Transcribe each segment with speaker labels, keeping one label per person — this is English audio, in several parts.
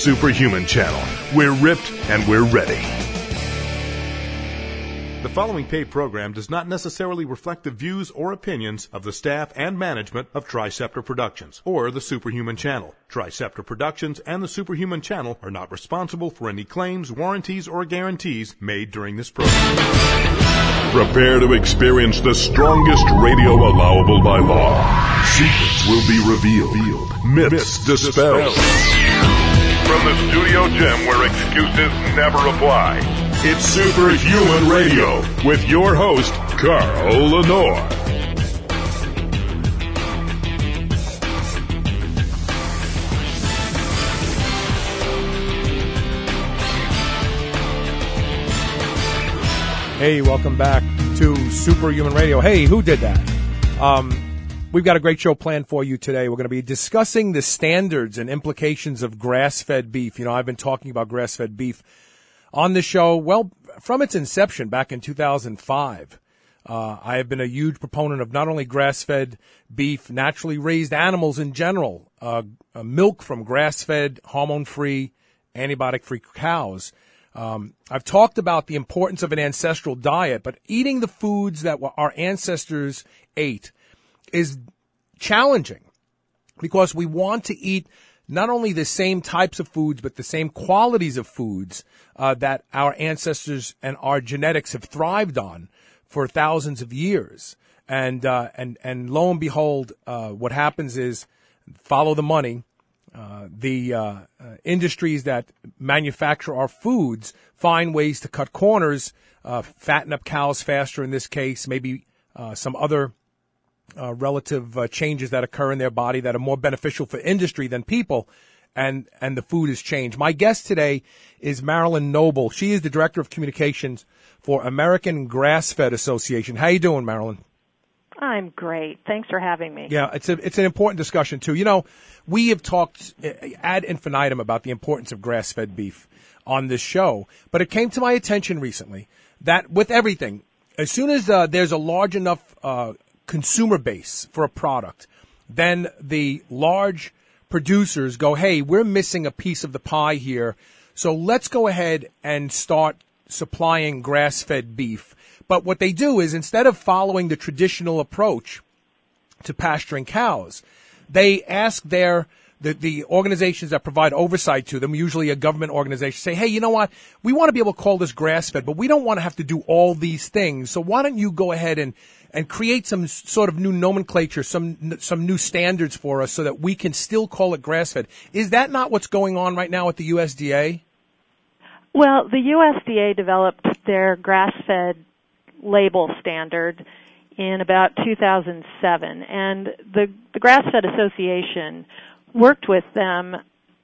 Speaker 1: Superhuman Channel. We're ripped and we're ready. The following paid program does not necessarily reflect the views or opinions of the staff and management of Triceptor Productions or the Superhuman Channel. Triceptor Productions and the Superhuman Channel are not responsible for any claims, warranties, or guarantees made during this program.
Speaker 2: Prepare to experience the strongest radio allowable by law. Secrets will be revealed. Myths dispelled. From the studio gym where excuses never apply, it's Superhuman Radio with your host, Carl Lenore.
Speaker 3: Hey, welcome back to Superhuman Radio. Hey, who did that? We've got a great show planned for you today. We're going to be discussing the standards and implications of grass-fed beef. You know, I've been talking about grass-fed beef on the show, well, from its inception back in 2005. I have been a huge proponent of not only grass-fed beef, naturally raised animals in general, milk from grass-fed, hormone-free, antibiotic-free cows. I've talked about the importance of an ancestral diet, but eating the foods that our ancestors ate is challenging because we want to eat not only the same types of foods, but the same qualities of foods that our ancestors and our genetics have thrived on for thousands of years. And lo and behold, what happens is follow the money. The industries that manufacture our foods find ways to cut corners, fatten up cows faster in this case, maybe some other relative changes that occur in their body that are more beneficial for industry than people, and the food has changed. My guest today is Marilyn Noble. She is the Director of Communications for American Grass-Fed Association. How you doing, Marilyn?
Speaker 4: I'm great. Thanks for having me.
Speaker 3: Yeah, it's an important discussion, too. You know, we have talked ad infinitum about the importance of grass-fed beef on this show, but it came to my attention recently that with everything, as soon as there's a large enough consumer base for a product, then the large producers go, hey, we're missing a piece of the pie here, so let's go ahead and start supplying grass-fed beef. But what they do is instead of following the traditional approach to pasturing cows, they ask the organizations that provide oversight to them, usually a government organization, say, hey, you know what? We want to be able to call this grass-fed, but we don't want to have to do all these things. So why don't you go ahead and create some sort of new nomenclature, some new standards for us so that we can still call it grass-fed? Is that not what's going on right now at the USDA?
Speaker 4: Well, the USDA developed their grass-fed label standard in about 2007, and the Grass-Fed Association worked with them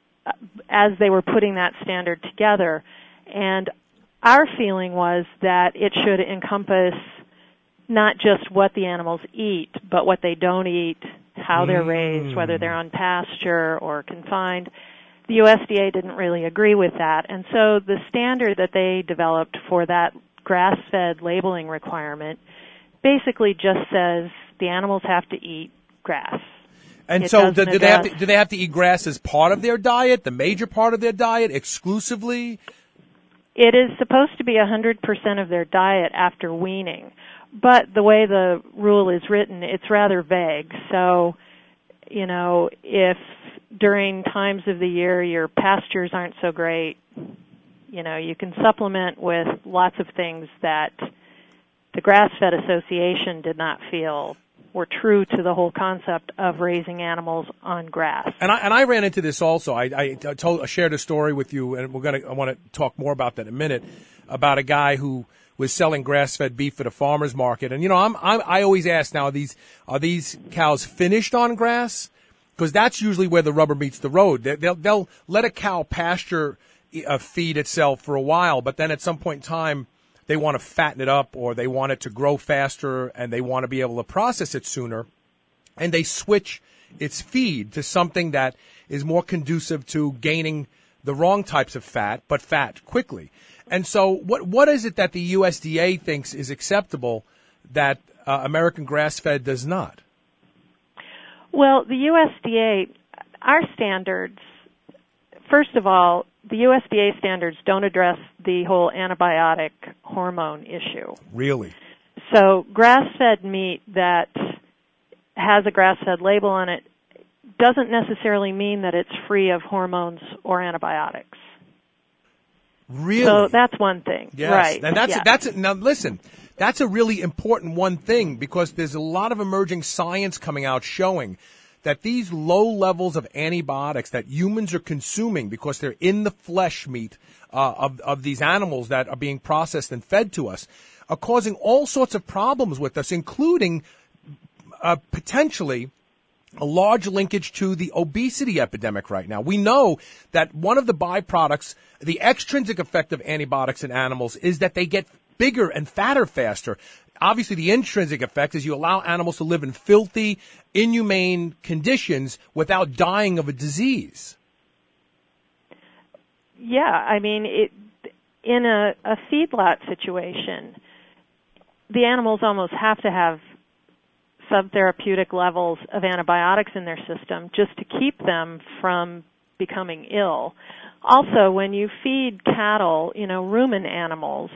Speaker 4: as they were putting that standard together, and our feeling was that it should encompass not just what the animals eat, but what they don't eat, how they're raised, whether they're on pasture or confined. The USDA didn't really agree with that, and so the standard that they developed for that grass-fed labeling requirement basically just says the animals have to eat grass.
Speaker 3: And so do they have to eat grass as part of their diet, the major part of their diet, exclusively?
Speaker 4: It is supposed to be 100% of their diet after weaning, but the way the rule is written, it's rather vague. So, you know, if during times of the year your pastures aren't so great, you know, you can supplement with lots of things that the Grass-Fed Association did not feel were true to the whole concept of raising animals on grass.
Speaker 3: And I ran into this also. I shared a story with you, and I want to talk more about that in a minute, about a guy who was selling grass-fed beef at a farmer's market. And you know, I always ask now, are these cows finished on grass? Because that's usually where the rubber meets the road. They'll let a cow pasture feed itself for a while, but then at some point in time, they want to fatten it up, or they want it to grow faster, and they want to be able to process it sooner, and they switch its feed to something that is more conducive to gaining the wrong types of fat, but fat quickly. And so what is it that the USDA thinks is acceptable that American grass-fed does not?
Speaker 4: Well, the USDA, our standards first of all, the USDA standards don't address the whole antibiotic hormone issue.
Speaker 3: Really?
Speaker 4: So grass-fed meat that has a grass-fed label on it doesn't necessarily mean that it's free of hormones or antibiotics.
Speaker 3: Really?
Speaker 4: So that's one thing.
Speaker 3: Yes.
Speaker 4: Right.
Speaker 3: And now listen, that's a really important one thing, because there's a lot of emerging science coming out showing that these low levels of antibiotics that humans are consuming because they're in the flesh meat of these animals that are being processed and fed to us are causing all sorts of problems with us, including potentially a large linkage to the obesity epidemic right now. We know that one of the byproducts, the extrinsic effect of antibiotics in animals, is that they get bigger and fatter faster. Obviously, the intrinsic effect is you allow animals to live in filthy, inhumane conditions without dying of a disease.
Speaker 4: Yeah, I mean, in a feedlot situation, the animals almost have to have subtherapeutic levels of antibiotics in their system just to keep them from becoming ill. Also, when you feed cattle, rumen animals,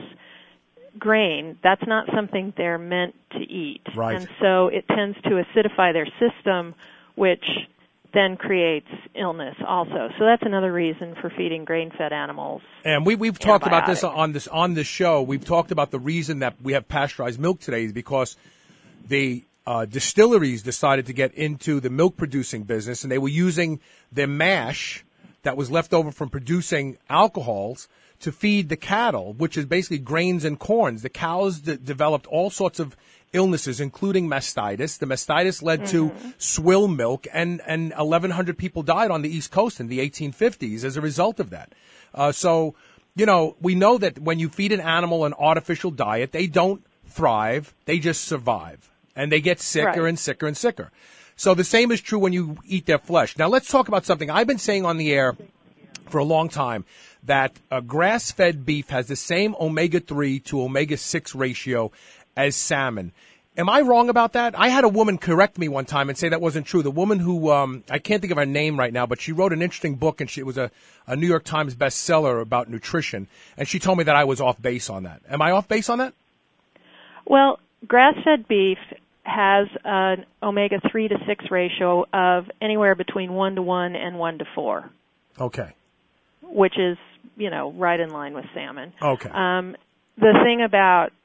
Speaker 4: grain, that's not something they're meant to eat.
Speaker 3: Right.
Speaker 4: And so it tends to acidify their system, which then creates illness also. So that's another reason for feeding grain-fed animals.
Speaker 3: And we've talked about this on this show. We've talked about the reason that we have pasteurized milk today is because the distilleries decided to get into the milk producing business, and they were using their mash that was left over from producing alcohols to feed the cattle, which is basically grains and corns. The cows developed all sorts of illnesses, including mastitis. The mastitis led to swill milk, and 1,100 people died on the East Coast in the 1850s as a result of that. So, we know that when you feed an animal an artificial diet, they don't thrive, they just survive. And they get sicker and sicker and sicker. So the same is true when you eat their flesh. Now let's talk about something I've been saying on the air for a long time, that grass-fed beef has the same omega-3 to omega-6 ratio as salmon. Am I wrong about that? I had a woman correct me one time and say that wasn't true. The woman who, I can't think of her name right now, but she wrote an interesting book, and it was a New York Times bestseller about nutrition, and she told me that I was off base on that. Am I off base on that?
Speaker 4: Well, grass-fed beef has an omega-3 to 6 ratio of anywhere between 1:1 and 1:4.
Speaker 3: Okay.
Speaker 4: Which is, right in line with salmon.
Speaker 3: Okay.
Speaker 4: The thing about,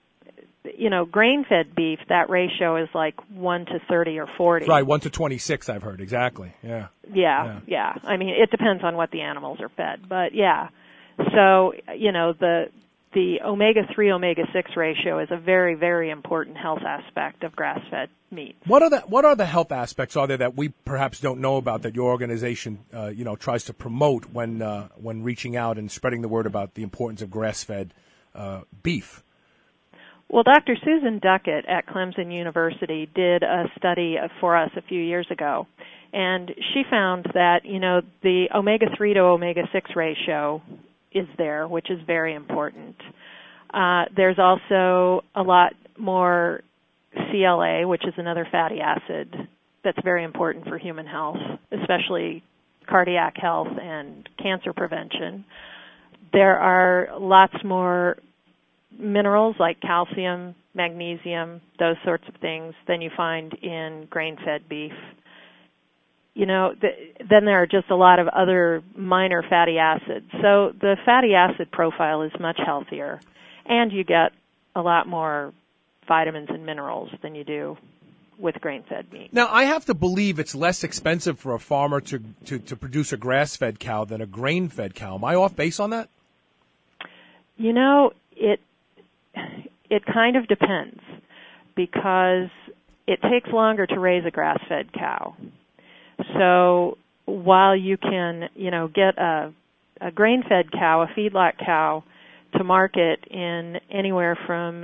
Speaker 4: grain-fed beef, that ratio is like 1:30 or 40.
Speaker 3: Right, 1:26, I've heard. Exactly. Yeah.
Speaker 4: Yeah. I mean, it depends on what the animals are fed, but yeah. So, the omega-3, omega-6 ratio is a very, very important health aspect of grass-fed meat.
Speaker 3: What are the health aspects are there that we perhaps don't know about that your organization, tries to promote when reaching out and spreading the word about the importance of grass-fed beef?
Speaker 4: Well, Dr. Susan Duckett at Clemson University did a study for us a few years ago, and she found that, the omega-3 to omega-6 ratio is there, which is very important. There's also a lot more CLA, which is another fatty acid that's very important for human health, especially cardiac health and cancer prevention. There are lots more minerals like calcium, magnesium, those sorts of things than you find in grain-fed beef. Then there are just a lot of other minor fatty acids. So the fatty acid profile is much healthier, and you get a lot more vitamins and minerals than you do with grain-fed meat.
Speaker 3: Now, I have to believe it's less expensive for a farmer to produce a grass-fed cow than a grain-fed cow. Am I off base on that?
Speaker 4: It kind of depends, because it takes longer to raise a grass-fed cow. So while you can, get a grain-fed cow, a feedlot cow, to market in anywhere from,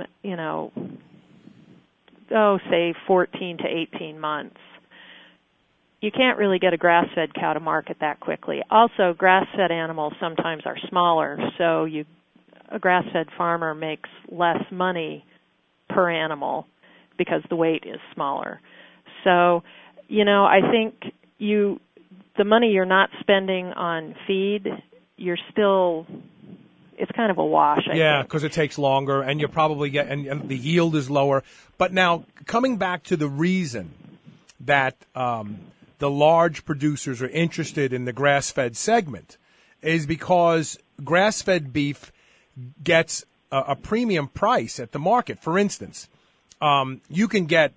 Speaker 4: say 14 to 18 months, you can't really get a grass-fed cow to market that quickly. Also, grass-fed animals sometimes are smaller, so a grass-fed farmer makes less money per animal because the weight is smaller. So, I think the money you're not spending on feed, you're still, it's kind of a wash, I
Speaker 3: Yeah,
Speaker 4: think.
Speaker 3: because it takes longer, and you probably get, and the yield is lower. But now, coming back to the reason that the large producers are interested in the grass-fed segment is because grass-fed beef gets a premium price at the market. For instance, you can get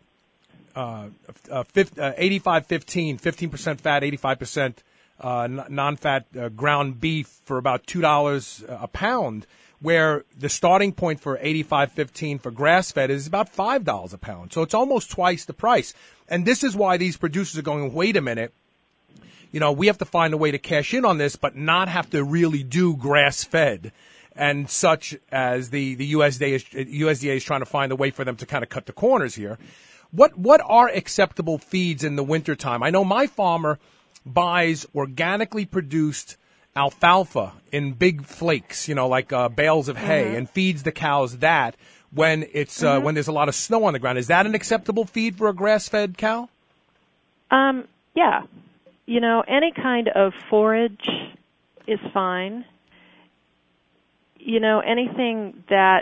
Speaker 3: 85-15, 15% fat, 85% non-fat ground beef for about $2 a pound, where the starting point for 85-15 for grass-fed is about $5 a pound. So it's almost twice the price. And this is why these producers are going, wait a minute, we have to find a way to cash in on this, but not have to really do grass-fed. And such as the USDA is trying to find a way for them to kind of cut the corners here. What are acceptable feeds in the wintertime? I know my farmer buys organically produced alfalfa in big flakes, like bales of hay, and feeds the cows that when it's when there's a lot of snow on the ground. Is that an acceptable feed for a grass-fed cow?
Speaker 4: Yeah. Any kind of forage is fine. Anything that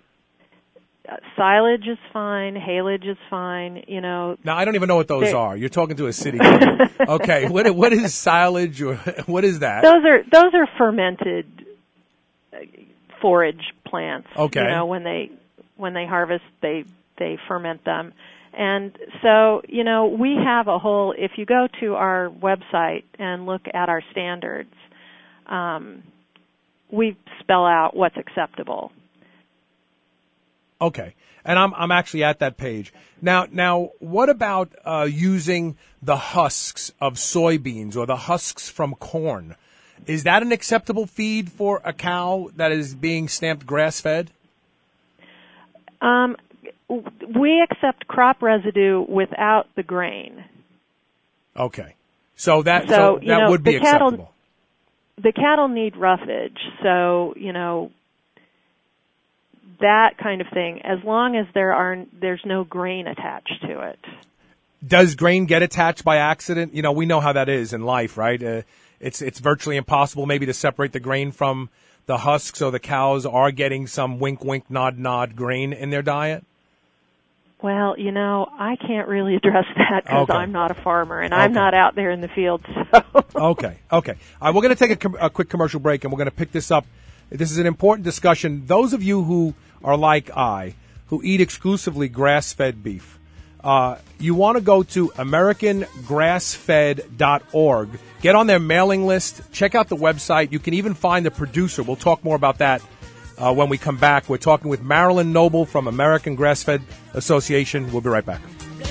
Speaker 4: silage is fine, haylage is fine,
Speaker 3: Now, I don't even know what those are. You're talking to a city guy. Okay, what is silage, or what is that?
Speaker 4: Those are fermented forage plants.
Speaker 3: Okay.
Speaker 4: When they harvest, they ferment them. And so, we have a whole, if you go to our website and look at our standards, we spell out what's acceptable.
Speaker 3: Okay, and I'm actually at that page now. What about using the husks of soybeans or the husks from corn? Is that an acceptable feed for a cow that is being stamped grass-fed?
Speaker 4: We accept crop residue without the grain.
Speaker 3: Okay, so that would be acceptable.
Speaker 4: The cattle need roughage, so, that kind of thing, as long as there's no grain attached to it.
Speaker 3: Does grain get attached by accident? We know how that is in life, right? It's virtually impossible maybe to separate the grain from the husk, so the cows are getting some wink, wink, nod, nod grain in their diet?
Speaker 4: Well, I can't really address that because I'm not a farmer and I'm not out there in the field. So.
Speaker 3: Okay. All right, we're going to take a quick commercial break, and we're going to pick this up. This is an important discussion. Those of you who are like I, who eat exclusively grass-fed beef, you want to go to AmericanGrassFed.org. Get on their mailing list. Check out the website. You can even find the producer. We'll talk more about that when we come back. We're talking with Marilyn Noble from American Grass-Fed Association. We'll be right back.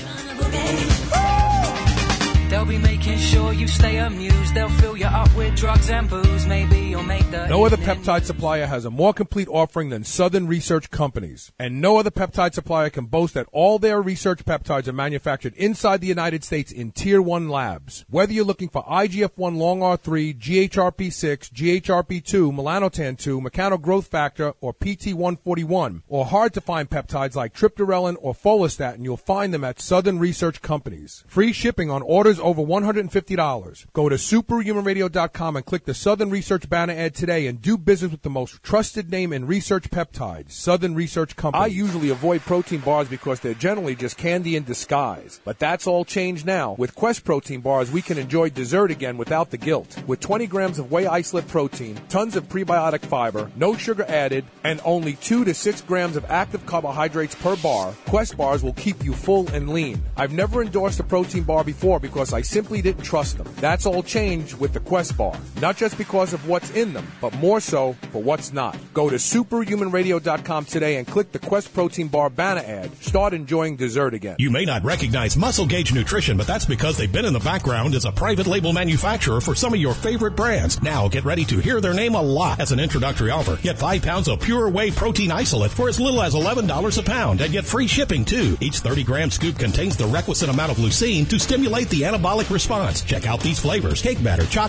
Speaker 5: They'll be making sure you stay amused. They'll fill you up with drugs and booze. Maybe you'll make the
Speaker 3: No other peptide supplier has a more complete offering than Southern Research Companies. And no other peptide supplier can boast that all their research peptides are manufactured inside the United States in Tier 1 labs. Whether you're looking for IGF-1 Long R3, GHRP6, GHRP2, melanotan-2, mechanogrowth factor, or PT141, or hard-to-find peptides like triptorelin or follistatin, you'll find them at Southern Research Companies. Free shipping on orders over $150. Go to superhumanradio.com and click the Southern Research banner ad today and do business with the most trusted name in research peptides, Southern Research Company. I usually avoid protein bars because they're generally just candy in disguise. But that's all changed now. With Quest protein bars, we can enjoy dessert again without the guilt. With 20 grams of whey isolate protein, tons of prebiotic fiber, no sugar added, and only 2 to 6 grams of active carbohydrates per bar, Quest bars will keep you full and lean. I've never endorsed a protein bar before because I simply didn't trust them. That's all changed with the Quest bar. Not just because of what's in them, but more so for what's not. Go to superhumanradio.com today and click the Quest protein bar banner ad. Start enjoying dessert again.
Speaker 6: You may not recognize Muscle Gauge Nutrition, but that's because they've been in the background as a private label manufacturer for some of your favorite brands. Now get ready to hear their name a lot. As an introductory offer, get 5 pounds of pure whey protein isolate for as little as $11 a pound and get free shipping too. Each 30-gram scoop contains the requisite amount of leucine to stimulate the anabolic response. Check out these flavors: cake batter, chocolate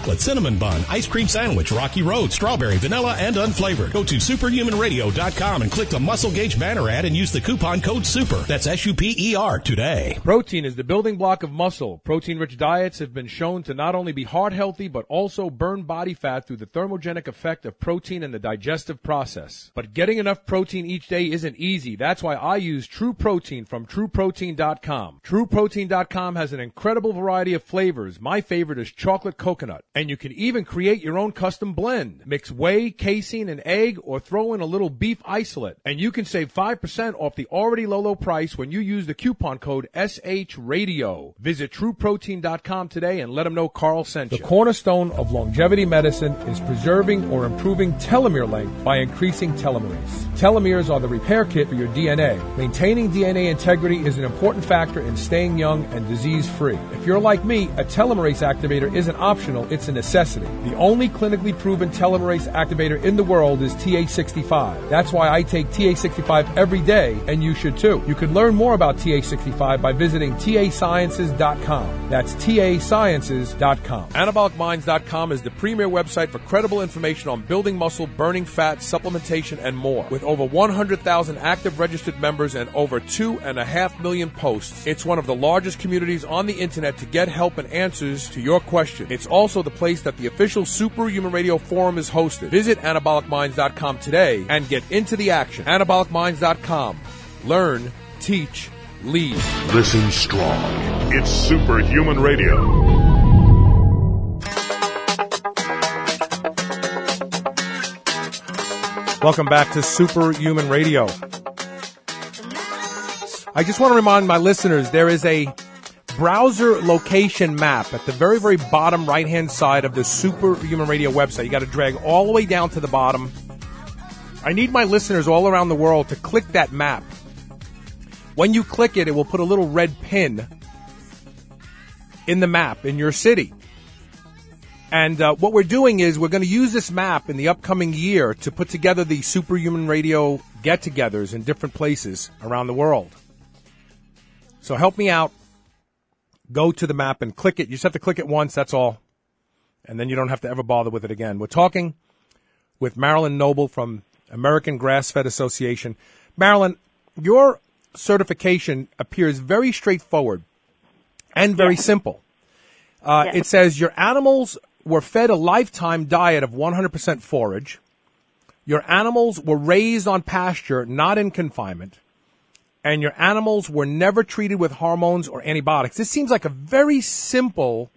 Speaker 6: chocolate, cinnamon bun, ice cream sandwich, Rocky Road, strawberry, vanilla, and unflavored. Go to superhumanradio.com and click the Muscle Gauge banner ad and use the coupon code SUPER. That's SUPER today.
Speaker 3: Protein is the building block of muscle. Protein-rich diets have been shown to not only be heart healthy, but also burn body fat through the thermogenic effect of protein in the digestive process. But getting enough protein each day isn't easy. That's why I use True Protein from TrueProtein.com. TrueProtein.com has an incredible variety of flavors. My favorite is chocolate coconut. And you can even create your own custom blend. Mix whey, casein, and egg, or throw in a little beef isolate. And you can save 5% off the already low price when you use the coupon code SHRadio. Visit TrueProtein.com today and let them know Carl sent you. The cornerstone of longevity medicine is preserving or improving telomere length by increasing telomerase. Telomeres are the repair kit for your DNA. Maintaining DNA integrity is an important factor in staying young and disease-free. If you're like me, a telomerase activator isn't optional, it's a necessity. The only clinically proven telomerase activator in the world is TA65. That's why I take TA65 every day, and you should too. You can learn more about TA65 by visiting TASciences.com. That's TASciences.com. AnabolicMinds.com is the premier website for credible information on building muscle, burning fat, supplementation, and more. With over 100,000 active registered members and over 2.5 million posts, it's one of the largest communities on the internet to get help and answers to your question. It's also the place that the official Superhuman Radio Forum is hosted. Visit AnabolicMinds.com today and get into the action. AnabolicMinds.com. Learn, teach, lead.
Speaker 2: Listen strong. It's Superhuman Radio.
Speaker 3: Welcome back to Superhuman Radio. I just want to remind my listeners there is a browser location map at the very, very bottom right-hand side of the Superhuman Radio website. You got to drag all the way down to the bottom. I need my listeners all around the world to click that map. When you click it, it will put a little red pin in the map in your city. And what we're doing is we're going to use this map in the upcoming year to put together the Superhuman Radio get-togethers in different places around the world. So help me out. Go to the map and click it. You just have to click it once, that's all. And then you don't have to ever bother with it again. We're talking with Marilyn Noble from American Grass-Fed Association. Marilyn, your certification appears very straightforward and very simple. It says your animals were fed a lifetime diet of 100% forage. Your animals were raised on pasture, not in confinement. And your animals were never treated with hormones or antibiotics. This seems like a very simple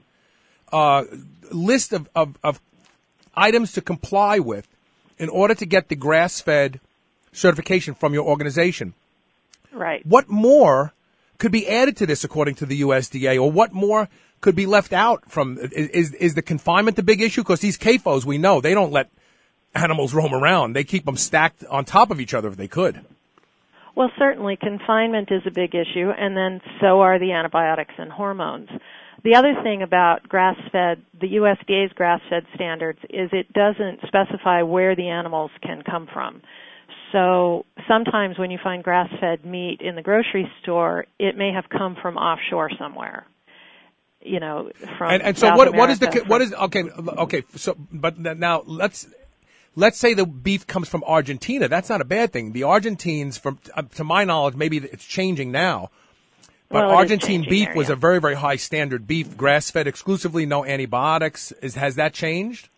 Speaker 3: list of items to comply with in order to get the grass-fed certification from your organization.
Speaker 4: Right.
Speaker 3: What more could be added to this according to the USDA, or what more could be left out from, is the confinement the big issue? Because these CAFOs, we know, they don't let animals roam around. They keep them stacked on top of each other if they could.
Speaker 4: Well, certainly confinement is a big issue, and then so are the antibiotics and hormones. The other thing about grass-fed, the USDA's grass-fed standards, is it doesn't specify where the animals can come from. So sometimes when you find grass-fed meat in the grocery store, it may have come from offshore somewhere. You know, from
Speaker 3: and so
Speaker 4: South
Speaker 3: what is
Speaker 4: America,
Speaker 3: what is okay so but now let's say the beef comes from Argentina. That's not a bad thing. The Argentines, from to my knowledge, maybe it's changing now, but
Speaker 4: well,
Speaker 3: Argentine beef
Speaker 4: there,
Speaker 3: was a very, very high standard beef, grass-fed exclusively, no antibiotics. Has that changed?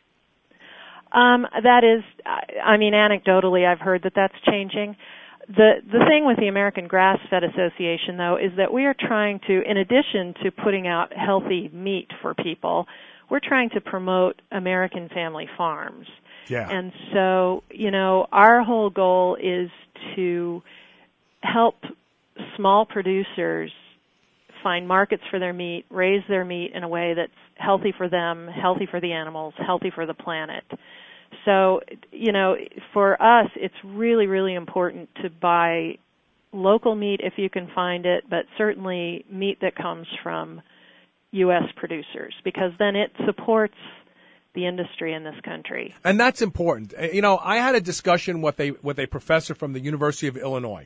Speaker 4: That is, I mean, anecdotally, I've heard that that's changing. The thing with the American Grass-Fed Association, though, is that we are trying to, in addition to putting out healthy meat for people, we're trying to promote American family farms.
Speaker 3: Yeah.
Speaker 4: And so, you know, our whole goal is to help small producers find markets for their meat, raise their meat in a way that's healthy for them, healthy for the animals, healthy for the planet. So, you know, for us, it's really, really important to buy local meat if you can find it, but certainly meat that comes from U.S. producers, because then it supports the industry in this country.
Speaker 3: And that's important. You know, I had a discussion with a professor from the University of Illinois.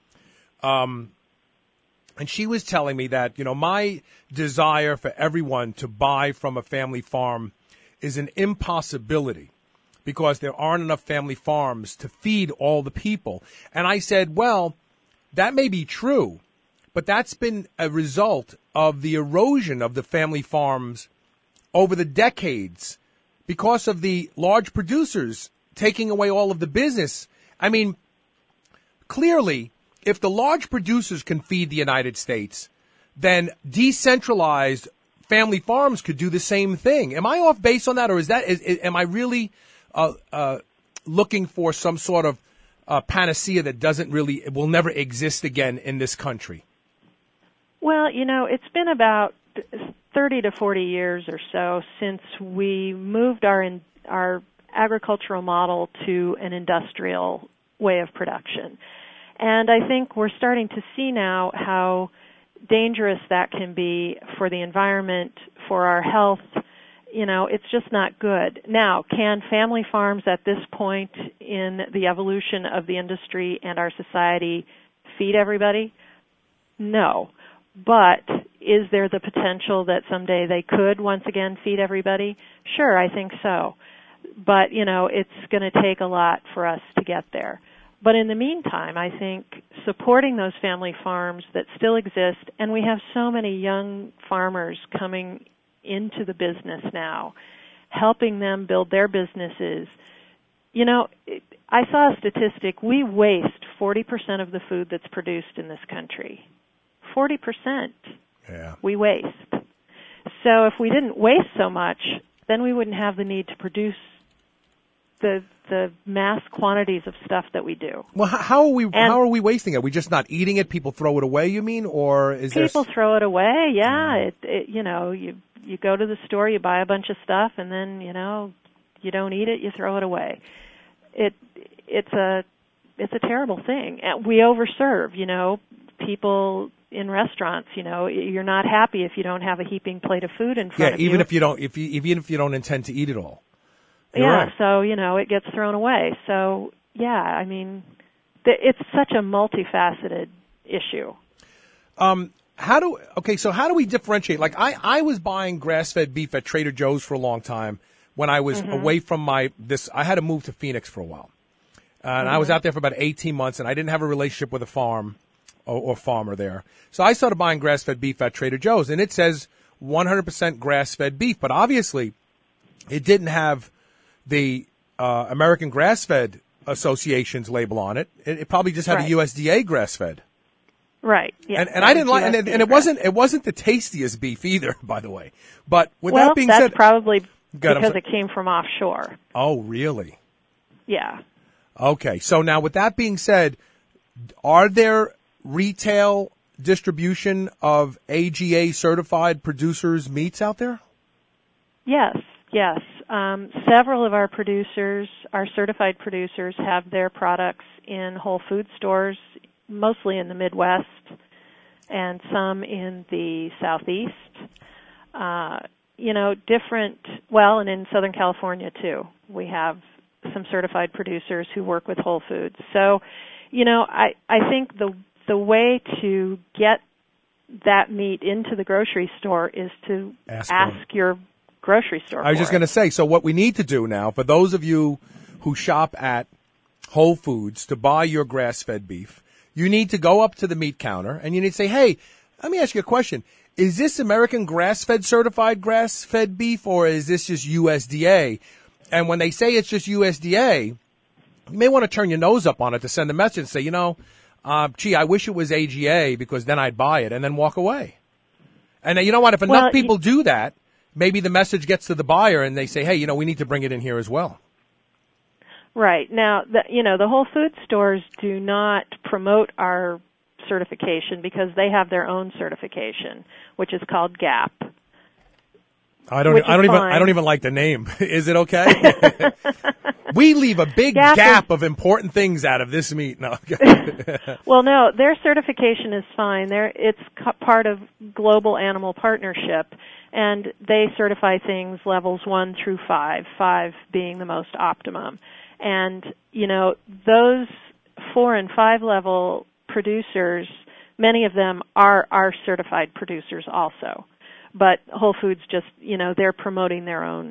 Speaker 3: And she was telling me that, you know, my desire for everyone to buy from a family farm is an impossibility because there aren't enough family farms to feed all the people. And I said, well, that may be true, but that's been a result of the erosion of the family farms over the decades because of the large producers taking away all of the business. I mean, clearly, if the large producers can feed the United States, then decentralized family farms could do the same thing. Am I off base on that, or am I really looking for some sort of panacea that will never exist again in this country?
Speaker 4: Well, it's been about 30 to 40 years or so since we moved our agricultural model to an industrial way of production. And I think we're starting to see now how dangerous that can be for the environment, for our health. It's just not good. Now, can family farms at this point in the evolution of the industry and our society feed everybody? No. But is there the potential that someday they could once again feed everybody? Sure, I think so. But, it's going to take a lot for us to get there. But in the meantime, I think supporting those family farms that still exist, and we have so many young farmers coming into the business now, helping them build their businesses. I saw a statistic. We waste 40% of the food that's produced in this country. 40%.
Speaker 3: Yeah.
Speaker 4: We waste. So if we didn't waste so much, then we wouldn't have the need to produce the mass quantities of stuff that we do.
Speaker 3: Well, how are we wasting it? Are we just not eating it? People throw it away, you mean, or is
Speaker 4: people throw it away? Yeah, you go to the store, you buy a bunch of stuff, and then you don't eat it, you throw it away. It's a terrible thing. We overserve. People in restaurants. You're not happy if you don't have a heaping plate of food in front of you.
Speaker 3: Yeah, even if you don't intend to eat it all. You're
Speaker 4: yeah,
Speaker 3: right.
Speaker 4: So, it gets thrown away. So, yeah, I mean, it's such a multifaceted issue.
Speaker 3: How do we differentiate? Like, I was buying grass-fed beef at Trader Joe's for a long time when I was away from I had to move to Phoenix for a while. And I was out there for about 18 months, and I didn't have a relationship with a farm or farmer there. So I started buying grass-fed beef at Trader Joe's, and it says 100% grass-fed beef. But obviously, it didn't have the American Grass-Fed Association's label on it. It probably just had a USDA grass-fed.
Speaker 4: Right. Yeah.
Speaker 3: And I didn't like, and it wasn't the tastiest beef either, by the way. But with that being
Speaker 4: said,
Speaker 3: said,
Speaker 4: that's probably because it came from offshore.
Speaker 3: Oh, really?
Speaker 4: Yeah.
Speaker 3: Okay. So now, with that being said, are there retail distribution of AGA certified producers' meats out there?
Speaker 4: Yes. Several of our certified producers, have their products in Whole Food stores, mostly in the Midwest and some in the Southeast. And in Southern California too. We have some certified producers who work with Whole Foods. So, I think the way to get that meat into the grocery store is to ask your grocery store.
Speaker 3: I was just going to say, so what we need to do now, for those of you who shop at Whole Foods to buy your grass-fed beef, you need to go up to the meat counter and you need to say, hey, let me ask you a question. Is this American grass-fed certified grass-fed beef, or is this just USDA? And when they say it's just USDA, you may want to turn your nose up on it to send a message and say, I wish it was AGA because then I'd buy it, and then walk away. And you know what? If enough people do that, maybe the message gets to the buyer and they say, hey, we need to bring it in here as well.
Speaker 4: Right. Now, the Whole Food stores do not promote our certification because they have their own certification, which is called GAP.
Speaker 3: I don't even like the name. Is it okay? We leave a big gap of important things out of this meat. No.
Speaker 4: Well, no, their certification is fine. It's part of Global Animal Partnership, and they certify things levels 1 through 5, 5 being the most optimum. And, those 4 and 5 level producers, many of them are certified producers also. But Whole Foods just, they're promoting their own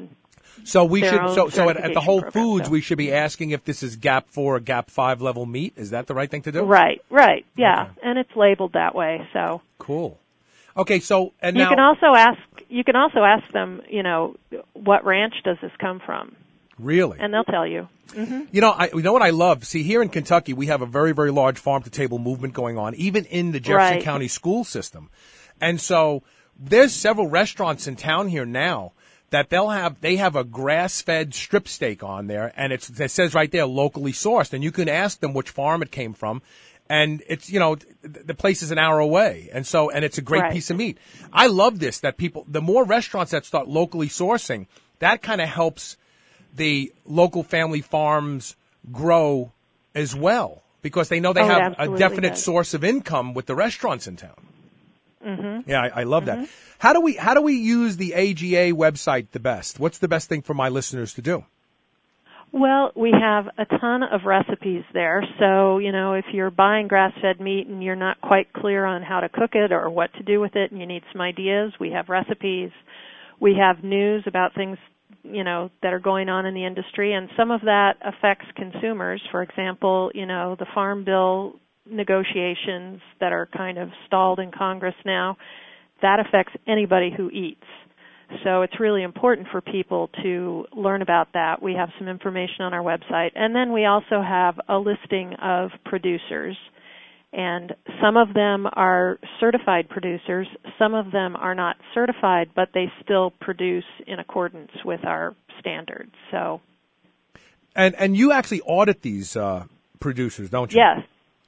Speaker 3: So we should. So at the Whole
Speaker 4: program,
Speaker 3: Foods, we should be asking if this is GAP 4 or GAP 5 level meat. Is that the right thing to do?
Speaker 4: Right. Yeah, okay. And it's labeled that way. So
Speaker 3: cool. Okay, so and
Speaker 4: you
Speaker 3: now
Speaker 4: can also ask. You can also ask them. What ranch does this come from?
Speaker 3: Really?
Speaker 4: And they'll tell you. Mm-hmm.
Speaker 3: You know what I love? See, here in Kentucky, we have a very, very large farm-to-table movement going on, even in the Jefferson County school system. And so there's several restaurants in town here now that they have a grass-fed strip steak on there, and it says right there, locally sourced. And you can ask them which farm it came from. And it's, the place is an hour away. And it's a great piece of meat. I love this, that the more restaurants that start locally sourcing, that kind of helps the local family farms grow as well, because they know they have a definite source of income with the restaurants in town. Mm-hmm. Yeah, I love that. How do we use the AGA website the best? What's the best thing for my listeners to do?
Speaker 4: Well, we have a ton of recipes there. So, if you're buying grass-fed meat and you're not quite clear on how to cook it or what to do with it and you need some ideas, we have recipes. We have news about things that are going on in the industry, and some of that affects consumers. For example, the Farm Bill negotiations that are kind of stalled in Congress now, that affects anybody who eats. So it's really important for people to learn about that. We have some information on our website. And then we also have a listing of producers. And some of them are certified producers. Some of them are not certified, but they still produce in accordance with our standards. So,
Speaker 3: and you actually audit these producers, don't you?
Speaker 4: Yes.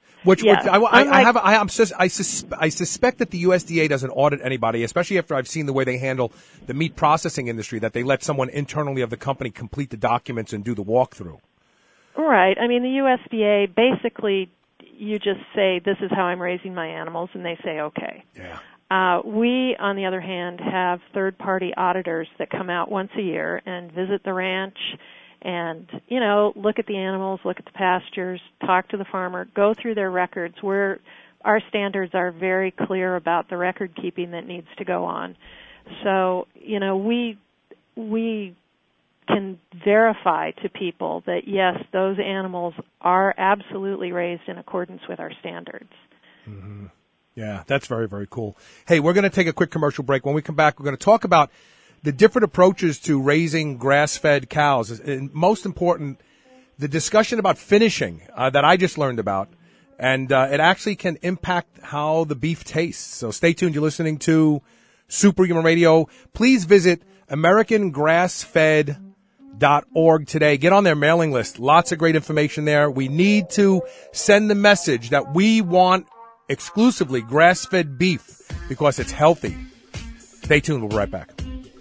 Speaker 3: I suspect that the USDA doesn't audit anybody, especially after I've seen the way they handle the meat processing industry, that they let someone internally of the company complete the documents and do the walkthrough.
Speaker 4: Right. I mean, the USDA basically, you just say, this is how I'm raising my animals, and they say, okay.
Speaker 3: Yeah.
Speaker 4: We, on the other hand, have third-party auditors that come out once a year and visit the ranch and, look at the animals, look at the pastures, talk to the farmer, go through their records. Our standards are very clear about the record keeping that needs to go on. So, we can verify to people that, yes, those animals are absolutely raised in accordance with our standards.
Speaker 3: Mm-hmm. Yeah, that's very, very cool. Hey, we're going to take a quick commercial break. When we come back, we're going to talk about the different approaches to raising grass-fed cows. And most important, the discussion about finishing that I just learned about. And it actually can impact how the beef tastes. So stay tuned. You're listening to Superhuman Radio. Please visit AmericanGrassFed.org today. Get on their mailing list. Lots of great information there. We need to send the message that we want exclusively grass-fed beef because it's healthy. Stay tuned. We'll be right back.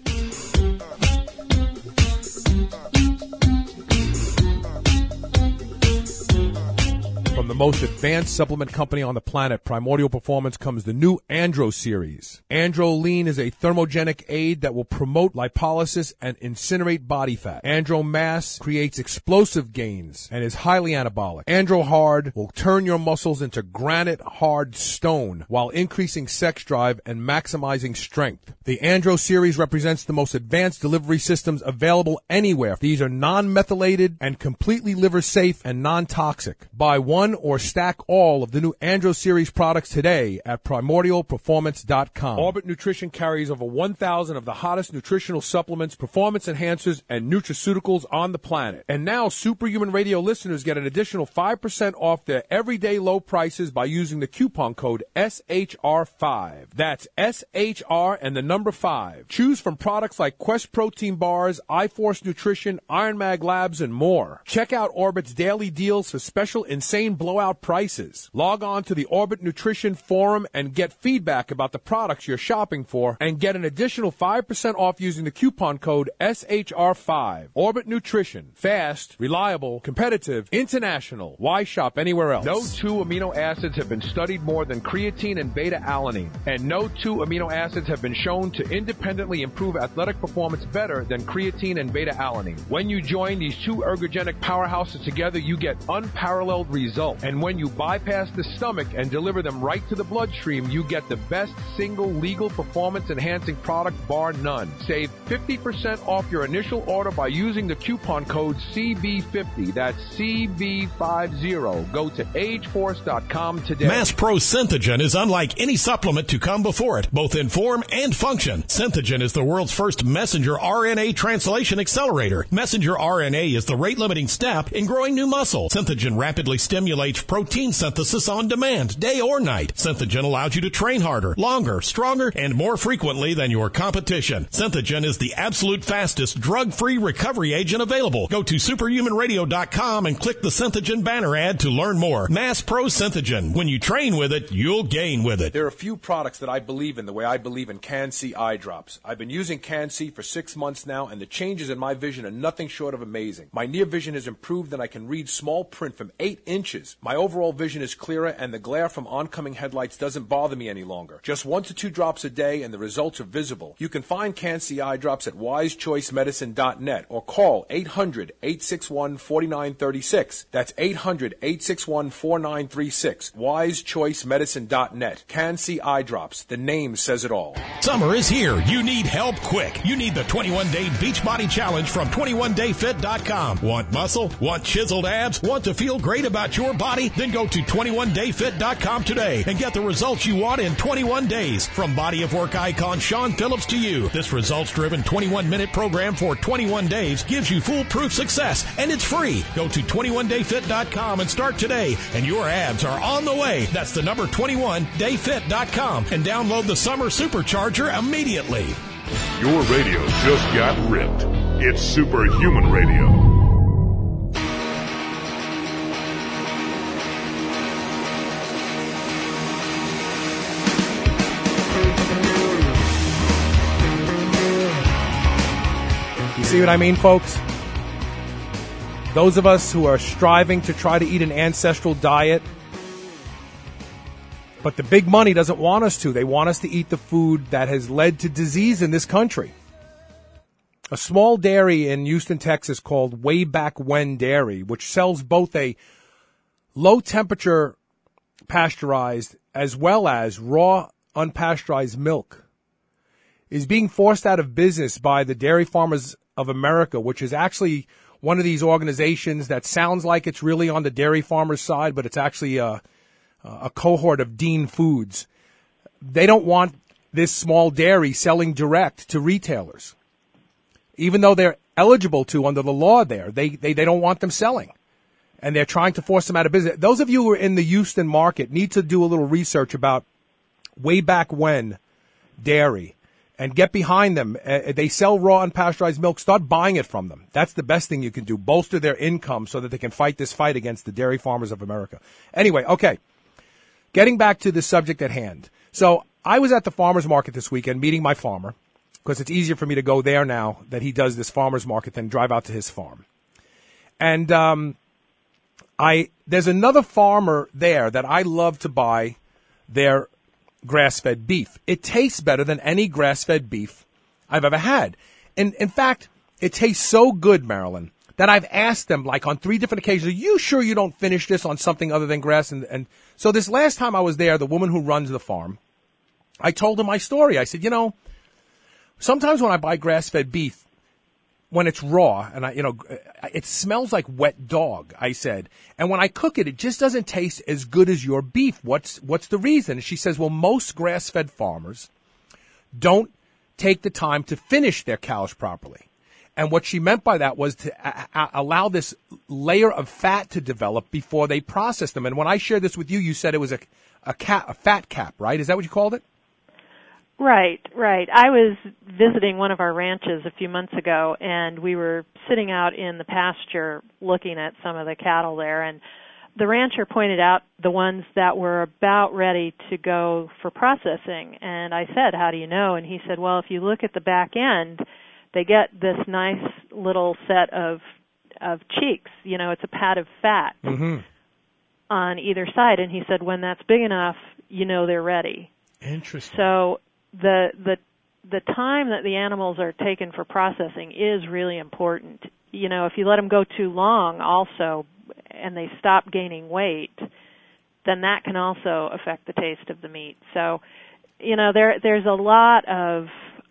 Speaker 3: From the most advanced supplement company on the planet, Primordial Performance, comes the new Andro series. Andro Lean is a thermogenic aid that will promote lipolysis and incinerate body fat. Andro Mass creates explosive gains and is highly anabolic. Andro Hard will turn your muscles into granite hard stone while increasing sex drive and maximizing strength. The Andro series represents the most advanced delivery systems available anywhere. These are non-methylated and completely liver safe and non-toxic. Buy one or stack all of the new Andro series products today at primordialperformance.com. Orbit Nutrition carries over 1,000 of the hottest nutritional supplements, performance enhancers, and nutraceuticals on the planet. And now Superhuman Radio listeners get an additional 5% off their everyday low prices by using the coupon code SHR5. That's SHR and the number 5. Choose from products like Quest Protein Bars, iForce Nutrition, Iron Mag Labs, and more. Check out Orbit's daily deals for special insane blowout prices. Log on to the Orbit Nutrition Forum and get feedback about the products you're shopping for and get an additional 5% off using the coupon code SHR5. Orbit Nutrition. Fast, reliable, competitive, international. Why shop anywhere else? No two amino acids have been studied more than creatine and beta-alanine. And no two amino acids have been shown to independently improve athletic performance better than creatine and beta-alanine. When you join these two ergogenic powerhouses together, you get unparalleled results. well. And when you bypass the stomach and deliver them right to the bloodstream, you get the best single legal performance-enhancing product, bar none. Save 50% off your initial order by using the coupon code CB50. That's CB50. Go to ageforce.com today.
Speaker 6: Mass Pro Synthogen is unlike any supplement to come before it, both in form and function. Synthogen is the world's first messenger RNA translation accelerator. Messenger RNA is the rate-limiting step in growing new muscle. Synthogen rapidly stimulates protein synthesis on demand, day or night. Synthogen allows you to train harder, longer, stronger, and more frequently than your competition. Synthogen is the absolute fastest drug-free recovery agent available. Go to superhumanradio.com and click the Synthogen banner ad to learn more. Mass Pro Synthogen. When you train with it, you'll gain with it.
Speaker 3: There are a few products that I believe in the way I believe in Can-C eye drops. I've been using Can-C for 6 months now, and the changes in my vision are nothing short of amazing. My near vision has improved, and I can read small print from 8 inches. My overall vision is clearer, and the glare from oncoming headlights doesn't bother me any longer. Just 1 to 2 drops a day, and the results are visible. You can find Can-C eye drops at wisechoicemedicine.net or call 800-861-4936. That's 800-861-4936. wisechoicemedicine.net. Can-C eye drops. The name says it all.
Speaker 6: Summer is here. You need help quick. You need the 21-Day Beachbody Challenge from 21dayfit.com. Want muscle? Want chiseled abs? Want to feel great about your body? Then go to 21dayfit.com today and get the results you want in 21 days. From body of work icon Sean Phillips to you, this results-driven 21-minute program for 21 days gives you foolproof success, and it's free. Go to 21dayfit.com and start today, and your abs are on the way. That's the number 21dayfit.com, and download the Summer Supercharger immediately.
Speaker 2: Your radio just got ripped. It's Superhuman Radio.
Speaker 3: You see what I mean, folks? Those of us who are striving to try to eat an ancestral diet, but the big money doesn't want us to. They want us to eat the food that has led to disease in this country. A small dairy in Houston, Texas called Way Back When Dairy, which sells both a low-temperature pasteurized as well as raw unpasteurized milk, is being forced out of business by the Dairy Farmers of America, which is actually one of these organizations that sounds like it's really on the dairy farmers' side, but it's actually a cohort of Dean Foods. They don't want this small dairy selling direct to retailers, even though they're eligible to under the law there. They don't want them selling, and they're trying to force them out of business. Those of you who are in the Houston market need to do a little research about Way Back When Dairy and get behind them. They sell raw unpasteurized milk. Start buying it from them. That's the best thing you can do. Bolster their income so that they can fight this fight against the Dairy Farmers of America. Anyway, okay. Getting back to the subject at hand. So I was at the farmer's market this weekend meeting my farmer, because it's easier for me to go there now that he does this farmer's market than drive out to his farm. And there's another farmer there that I love to buy their grass-fed beef. It tastes better than any grass-fed beef I've ever had. And in fact, it tastes so good, Marilyn, that I've asked them, like on 3 different occasions, are you sure you don't finish this on something other than grass? And so this last time I was there, the woman who runs the farm, I told her my story. I said, sometimes when I buy grass-fed beef, when it's raw, and it smells like wet dog, I said. And when I cook it, it just doesn't taste as good as your beef. What's the reason? And she says, well, most grass-fed farmers don't take the time to finish their cows properly. And what she meant by that was to allow this layer of fat to develop before they process them. And when I shared this with you, you said it was a fat cap, right? Is that what you called it?
Speaker 4: Right. I was visiting one of our ranches a few months ago, and we were sitting out in the pasture looking at some of the cattle there, and the rancher pointed out the ones that were about ready to go for processing. And I said, how do you know? And he said, well, if you look at the back end, they get this nice little set of cheeks. It's a pad of fat on either side. And he said, when that's big enough, they're ready.
Speaker 3: Interesting.
Speaker 4: So the time that the animals are taken for processing is really important. If you let them go too long also, and they stop gaining weight, then that can also affect the taste of the meat. So, there's a lot of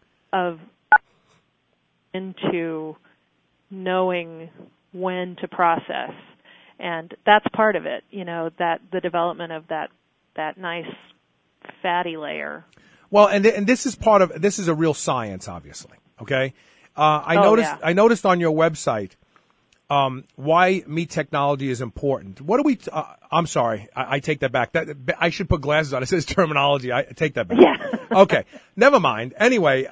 Speaker 4: into knowing when to process, and that's part of it. That the development of that nice fatty layer.
Speaker 3: Well, and this is this is a real science, obviously. Okay, I noticed on your website why meat technology is important. What do we? I'm sorry, I take that back. I should put glasses on. It says terminology. I take that back.
Speaker 4: Yeah.
Speaker 3: Okay, never mind. Anyway,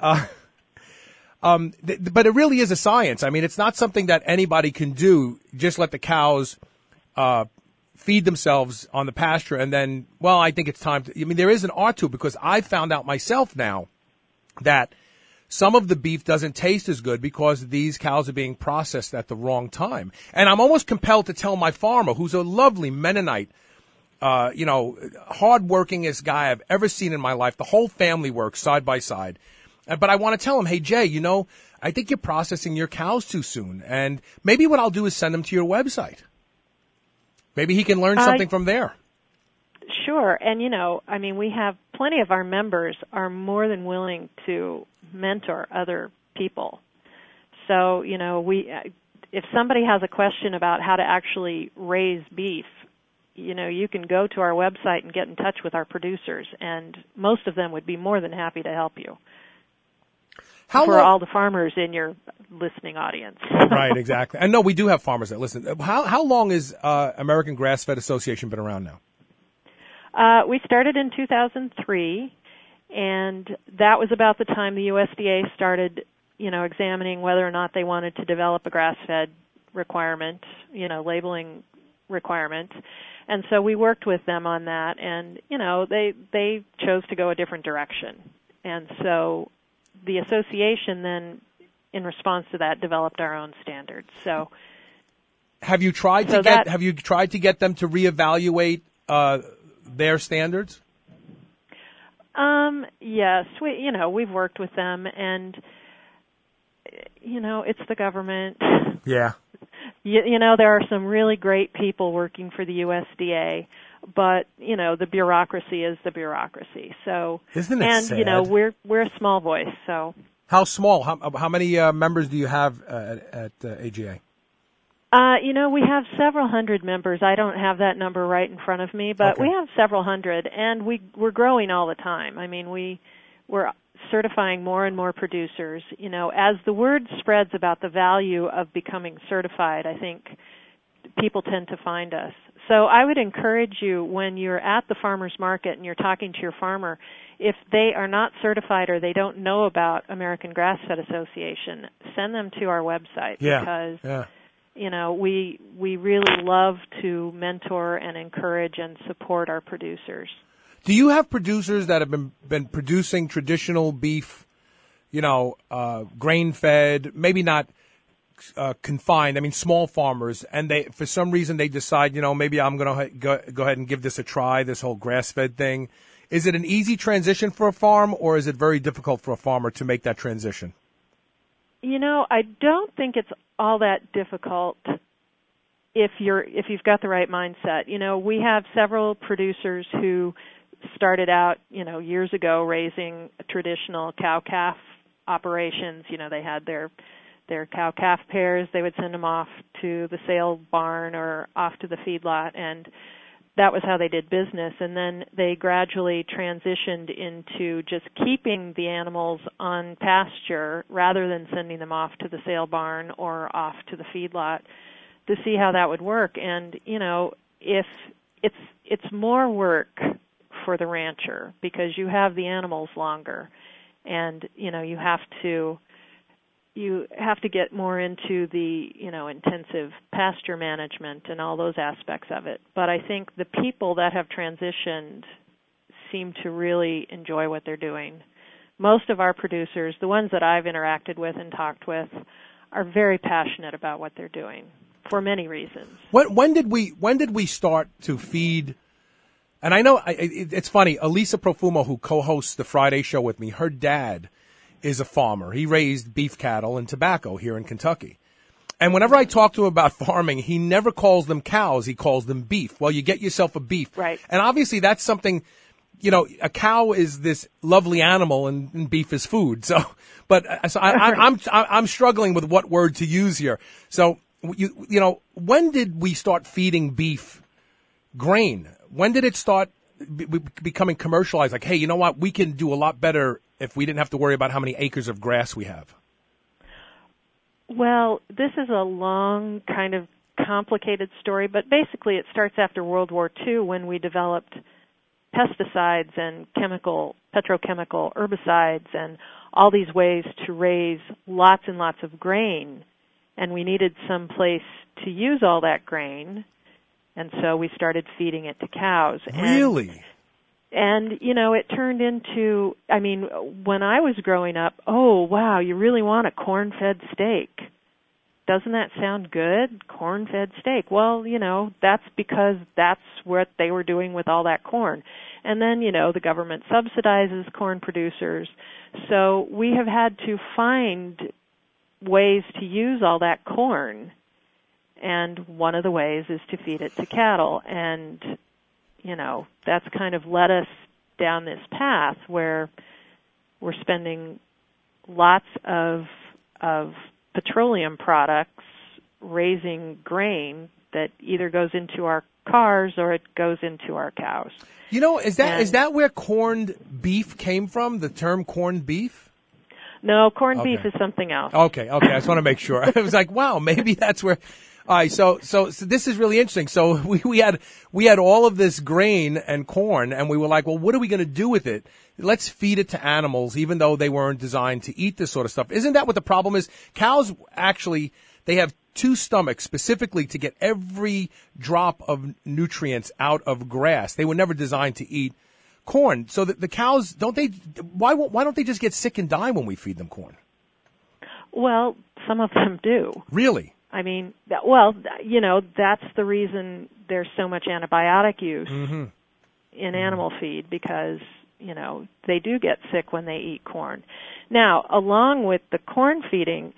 Speaker 3: but it really is a science. I mean, it's not something that anybody can do. Just let the cows feed themselves on the pasture, and then, well, I think it's time to. I mean, there is an art to it, because I found out myself now that some of the beef doesn't taste as good because these cows are being processed at the wrong time. And I'm almost compelled to tell my farmer, who's a lovely Mennonite, hardworkingest guy I've ever seen in my life. The whole family works side by side. But I want to tell him, hey, Jay, I think you're processing your cows too soon. And maybe what I'll do is send him to your website. Maybe he can learn something from there.
Speaker 4: Sure. And, we have plenty of our members are more than willing to mentor other people. So, if somebody has a question about how to actually raise beef, you can go to our website and get in touch with our producers, and most of them would be more than happy to help you. For all the farmers in your listening audience.
Speaker 3: Right, exactly. And no, we do have farmers that listen. How long has American Grass-Fed Association been around now?
Speaker 4: We started in 2003, and that was about the time the USDA started, examining whether or not they wanted to develop a grass-fed requirement, labeling requirement. And so we worked with them on that, and, they chose to go a different direction. And so the association then, in response to that, developed our own standards. So,
Speaker 3: have you tried to get them to reevaluate their standards?
Speaker 4: Yes, we've worked with them, and it's the government.
Speaker 3: Yeah.
Speaker 4: There are some really great people working for the USDA, but the bureaucracy is the bureaucracy. So,
Speaker 3: isn't it sad?
Speaker 4: we're a small voice. So,
Speaker 3: how small? How many members do you have at AGA?
Speaker 4: We have several hundred members. I don't have that number right in front of me, but we have several hundred, and we're growing all the time. I mean, we're certifying more and more producers. As the word spreads about the value of becoming certified, I think people tend to find us. So I would encourage you, when you're at the farmer's market and you're talking to your farmer, if they are not certified or they don't know about American Grass-Fed Association, send them to our website, because we really love to mentor and encourage and support our producers.
Speaker 3: Do you have producers that have been producing traditional beef, grain-fed, maybe not confined, small farmers, and they, for some reason, they decide, maybe I'm going to go ahead and give this a try, this whole grass-fed thing? Is it an easy transition for a farm, or is it very difficult for a farmer to make that transition?
Speaker 4: I don't think it's all that difficult if you've got the right mindset. We have several producers who started out, years ago raising traditional cow-calf operations. They had their cow-calf pairs. They would send them off to the sale barn or off to the feedlot, and that was how they did business. And then they gradually transitioned into just keeping the animals on pasture rather than sending them off to the sale barn or off to the feedlot, to see how that would work. And, if it's more work for the rancher, because you have the animals longer, and, you have to get more into the, intensive pasture management and all those aspects of it. But I think the people that have transitioned seem to really enjoy what they're doing. Most of our producers, the ones that I've interacted with and talked with, are very passionate about what they're doing for many reasons.
Speaker 3: When did we start to feed? And I know it's funny. Elisa Profumo, who co-hosts the Friday show with me, her dad is a farmer. He raised beef cattle and tobacco here in Kentucky. And whenever I talk to him about farming, he never calls them cows. He calls them beef. Well, you get yourself a beef.
Speaker 4: Right.
Speaker 3: And obviously that's something, a cow is this lovely animal and beef is food. So, I'm struggling with what word to use here. So, when did we start feeding beef grain? When did it start becoming commercialized? Like, hey, you know what? We can do a lot better if we didn't have to worry about how many acres of grass we have.
Speaker 4: Well, this is a long, kind of complicated story, but basically it starts after World War II when we developed pesticides and petrochemical herbicides and all these ways to raise lots and lots of grain. And we needed some place to use all that grain, and so we started feeding it to cows.
Speaker 3: Really?
Speaker 4: And it turned into, when I was growing up, oh, wow, you really want a corn-fed steak. Doesn't that sound good? Corn-fed steak. Well, that's because that's what they were doing with all that corn. And then, the government subsidizes corn producers. So we have had to find ways to use all that corn. And one of the ways is to feed it to cattle. And that's kind of led us down this path where we're spending lots of petroleum products raising grain that either goes into our cars or it goes into our cows.
Speaker 3: Is that where corned beef came from? The term corned beef?
Speaker 4: No, corned beef is something else.
Speaker 3: Okay. I just want to make sure. I was like, wow, maybe that's where. All right, so this is really interesting. So we had all of this grain and corn, and we were like, well, what are we going to do with it? Let's feed it to animals, even though they weren't designed to eat this sort of stuff. Isn't that what the problem is? Cows actually, they have two stomachs specifically to get every drop of nutrients out of grass. They were never designed to eat corn. So the cows, why don't they just get sick and die when we feed them corn?
Speaker 4: Well, some of them do.
Speaker 3: Really?
Speaker 4: That's the reason there's so much antibiotic use in animal feed because, they do get sick when they eat corn. Now, along with the corn feeding,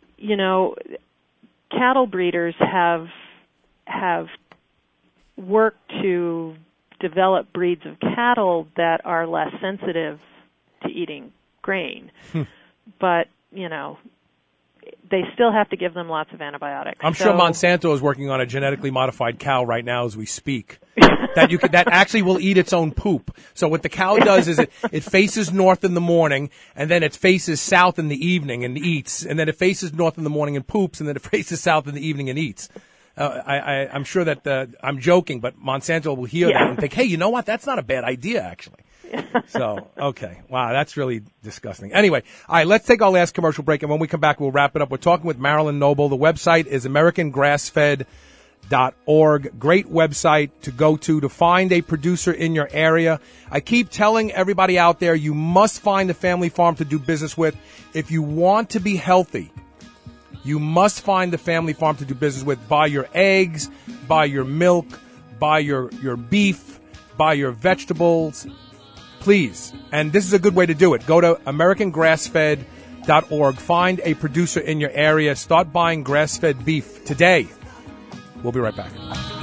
Speaker 4: cattle breeders have worked to develop breeds of cattle that are less sensitive to eating grain. But, they still have to give them lots of antibiotics.
Speaker 3: I'm sure Monsanto is working on a genetically modified cow right now as we speak. that actually will eat its own poop. So what the cow does is it faces north in the morning, and then it faces south in the evening and eats, and then it faces north in the morning and poops, and then it faces south in the evening and eats. I'm sure that I'm joking, but Monsanto will hear that and think, hey, you know what? That's not a bad idea, actually. So, okay. Wow, that's really disgusting. Anyway, all right, let's take our last commercial break, and when we come back, we'll wrap it up. We're talking with Marilyn Noble. The website is AmericanGrassFed.org. Great website to go to find a producer in your area. I keep telling everybody out there, you must find a family farm to do business with. If you want to be healthy, you must find the family farm to do business with. Buy your eggs, buy your milk, buy your beef, buy your vegetables. Please. And this is a good way to do it. Go to AmericanGrassFed.org. Find a producer in your area. Start buying grass-fed beef today. We'll be right back.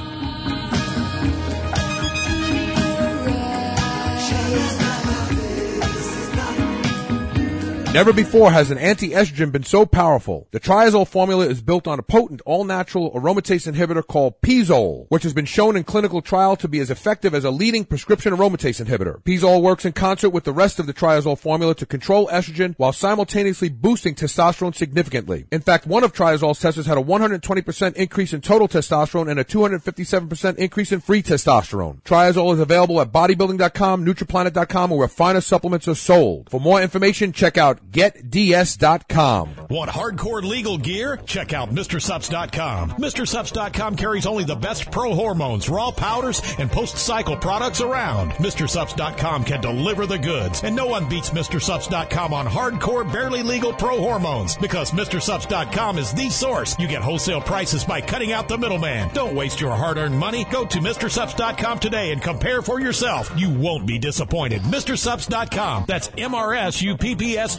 Speaker 7: Never before has an anti-estrogen been so powerful. The Triazole formula is built on a potent, all-natural aromatase inhibitor called Pizole, which has been shown in clinical trial to be as effective as a leading prescription aromatase inhibitor. Pizole works in concert with the rest of the Triazole formula to control estrogen while simultaneously boosting testosterone significantly. In fact, one of Triazole's testers had a 120% increase in total testosterone and a 257% increase in free testosterone. Triazole is available at bodybuilding.com, NutriPlanet.com, or where finer supplements are sold. For more information, check out GetDS.com.
Speaker 6: Want hardcore legal gear? Check out MrSups.com. MrSups.com carries only the best pro hormones, raw powders, and post-cycle products around. MrSups.com can deliver the goods, and no one beats MrSups.com on hardcore, barely legal pro hormones, because MrSups.com is the source. You get wholesale prices by cutting out the middleman. Don't waste your hard-earned money. Go to MrSups.com today and compare for yourself. You won't be disappointed. MrSups.com. That's MrSups.com.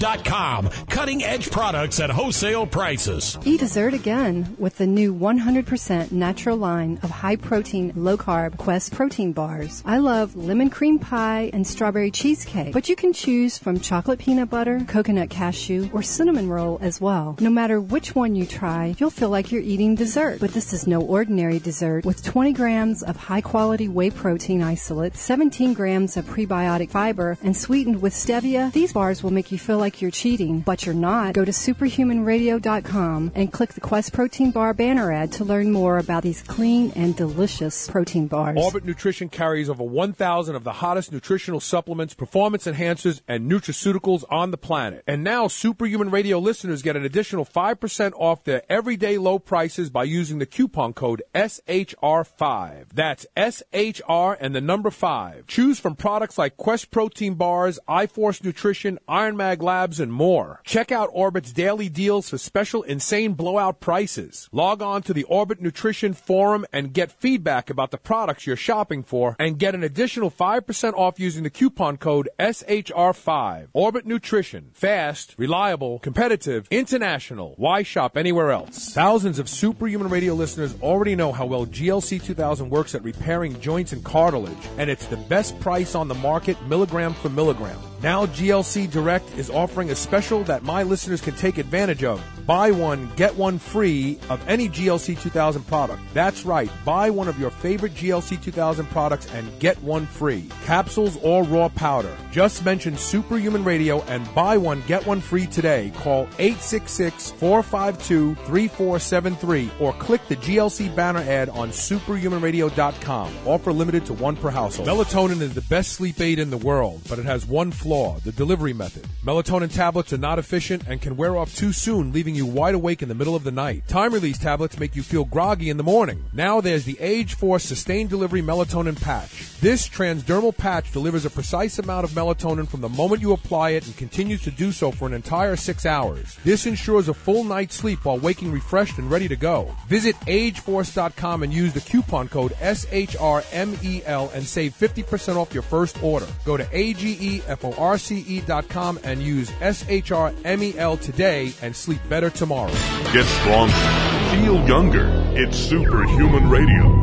Speaker 6: SuperHumanRadio.com. Cutting edge products at wholesale prices.
Speaker 8: Eat dessert again with the new 100% natural line of high-protein, low-carb Quest protein bars. I love lemon cream pie and strawberry cheesecake, but you can choose from chocolate peanut butter, coconut cashew, or cinnamon roll as well. No matter which one you try, you'll feel like you're eating dessert. But this is no ordinary dessert. With 20 grams of high-quality whey protein isolate, 17 grams of prebiotic fiber, and sweetened with stevia, these bars will make you feel like you're cheating, but you're not. Go to superhumanradio.com and click the Quest Protein Bar banner ad to learn more about these clean and delicious protein bars.
Speaker 3: Orbit Nutrition carries over 1,000 of the hottest nutritional supplements, performance enhancers, and nutraceuticals on the planet. And now Superhuman Radio listeners get an additional 5% off their everyday low prices by using the coupon code SHR5. That's SHR and the number 5. Choose from products like Quest Protein Bars, iForce Nutrition, Iron Mag Labs, and more. Check out Orbit's daily deals for special insane blowout prices. Log on to the Orbit Nutrition Forum and get feedback about the products you're shopping for and get an additional 5% off using the coupon code SHR5. Orbit Nutrition. Fast, reliable, competitive, international. Why shop anywhere else? Thousands of Superhuman Radio listeners already know how well GLC 2000 works at repairing joints and cartilage, and it's the best price on the market, milligram for milligram. Now GLC Direct is offering a special that my listeners can take advantage of. Buy one, get one free of any GLC 2000 product. That's right. Buy one of your favorite GLC 2000 products and get one free. Capsules or raw powder. Just mention Superhuman Radio and buy one, get one free today. Call 866-452-3473 or click the GLC banner ad on superhumanradio.com. Offer limited to one per household. Melatonin is the best sleep aid in the world, but it has one flaw, the delivery method. Melatonin tablets are not efficient and can wear off too soon, leaving you wide awake in the middle of the night. Time-release tablets make you feel groggy in the morning. Now there's the Age Force Sustained Delivery Melatonin Patch. This transdermal patch delivers a precise amount of melatonin from the moment you apply it and continues to do so for an entire 6 hours. This ensures a full night's sleep while waking refreshed and ready to go. Visit ageforce.com and use the coupon code SHRMEL and save 50% off your first order. Go to ageforce.com and use SHRMEL today and sleep better tomorrow.
Speaker 2: Get stronger. Feel younger. It's Superhuman Radio.